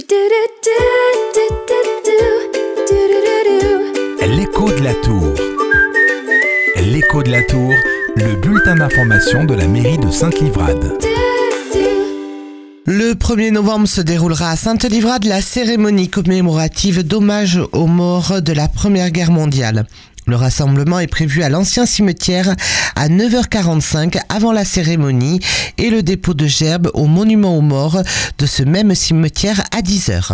L'écho de la Tour. L'écho de la Tour, le bulletin d'information de la mairie de Sainte-Livrade. Le 1er novembre se déroulera à Sainte-Livrade la cérémonie commémorative d'hommage aux morts de la Première Guerre mondiale. Le rassemblement est prévu à l'ancien cimetière à 9h45 avant la cérémonie et le dépôt de gerbes au monument aux morts de ce même cimetière à 10h.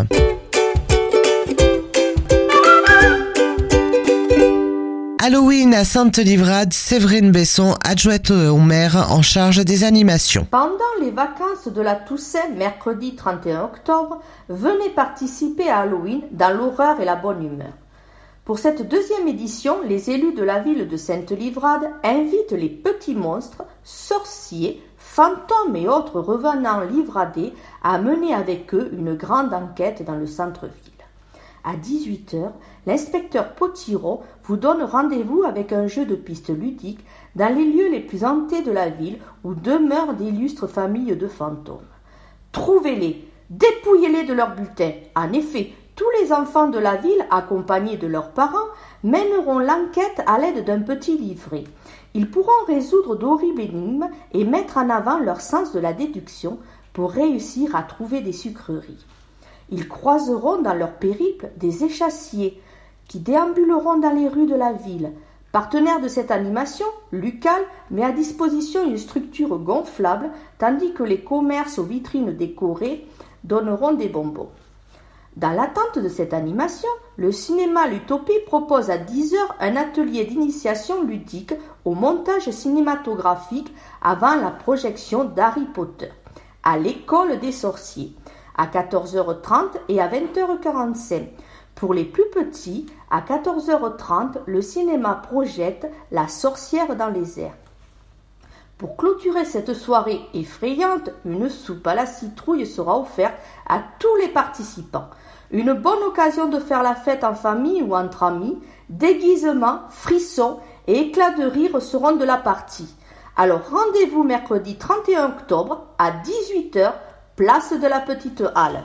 Halloween à Sainte-Livrade, Séverine Besson, adjointe au maire en charge des animations. Pendant les vacances de la Toussaint, mercredi 31 octobre, venez participer à Halloween dans l'horreur et la bonne humeur. Pour cette deuxième édition, les élus de la ville de Sainte-Livrade invitent les petits monstres, sorciers, fantômes et autres revenants livradais à mener avec eux une grande enquête dans le centre-ville. À 18h, l'inspecteur Potiron vous donne rendez-vous avec un jeu de pistes ludique dans les lieux les plus hantés de la ville où demeurent d'illustres familles de fantômes. Trouvez-les, dépouillez-les de leurs bulletins. En effet, tous les enfants de la ville, accompagnés de leurs parents, mèneront l'enquête à l'aide d'un petit livret. Ils pourront résoudre d'horribles énigmes et mettre en avant leur sens de la déduction pour réussir à trouver des sucreries. Ils croiseront dans leur périple des échassiers qui déambuleront dans les rues de la ville. Partenaire de cette animation, Lucal met à disposition une structure gonflable tandis que les commerces aux vitrines décorées donneront des bonbons. Dans l'attente de cette animation, le cinéma L'Utopie propose à 10h un atelier d'initiation ludique au montage cinématographique avant la projection d'Harry Potter à l'école des sorciers à 14h30 et à 20h45. Pour les plus petits, à 14h30, le cinéma projette La sorcière dans les airs. Pour clôturer cette soirée effrayante, une soupe à la citrouille sera offerte à tous les participants. Une bonne occasion de faire la fête en famille ou entre amis, déguisements, frissons et éclats de rire seront de la partie. Alors rendez-vous mercredi 31 octobre à 18h, place de la Petite Halle.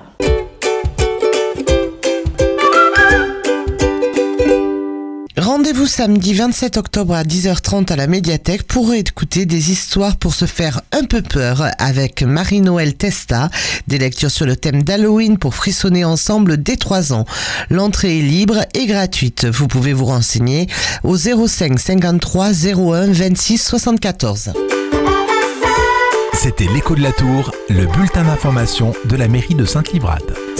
Rendez-vous samedi 27 octobre à 10h30 à la médiathèque pour écouter des histoires pour se faire un peu peur avec Marie-Noël Testa, des lectures sur le thème d'Halloween pour frissonner ensemble dès 3 ans. L'entrée est libre et gratuite. Vous pouvez vous renseigner au 05 53 01 26 74. C'était l'écho de la Tour, le bulletin d'information de la mairie de Sainte-Livrade.